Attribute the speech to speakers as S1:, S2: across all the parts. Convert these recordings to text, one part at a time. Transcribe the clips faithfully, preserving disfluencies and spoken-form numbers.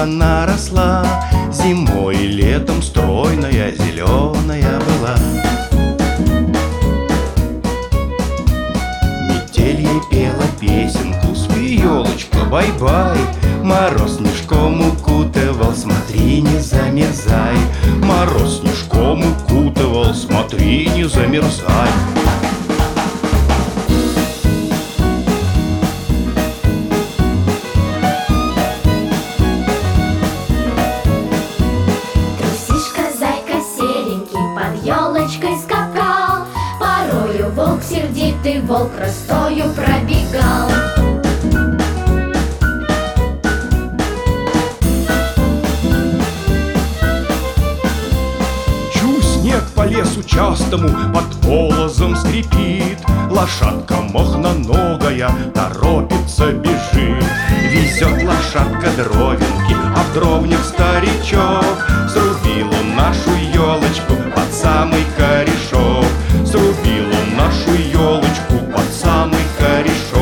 S1: она росла, зимой и летом стройная, зеленая была. Метель ей пела песенку: спи, елочка, бай-бай. Мороз снежком укутывал, смотри, не замерзай. Мороз снежком укутывал, смотри, не замерзай.
S2: Елочкой скакал, порою волк сердитый, волк ростою пробегал.
S1: Чу, снег по лесу частому под полозом скрипит, лошадка мохноногая торопится, бежит. Везет лошадка дровинки, а в дровнях старичок. Срубил он нашу елочку под самый корешок. Срубил он нашу елочку под самый корешок.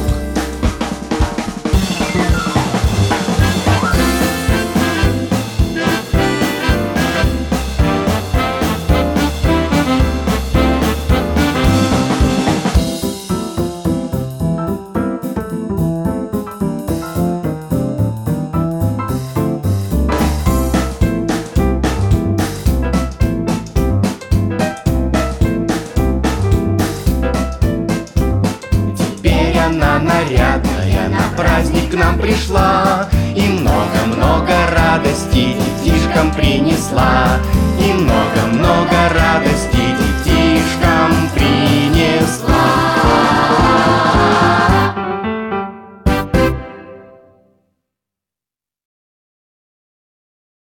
S1: Она нарядная на праздник к нам пришла, и много-много радости детишкам принесла, и много-много радости детишкам принесла.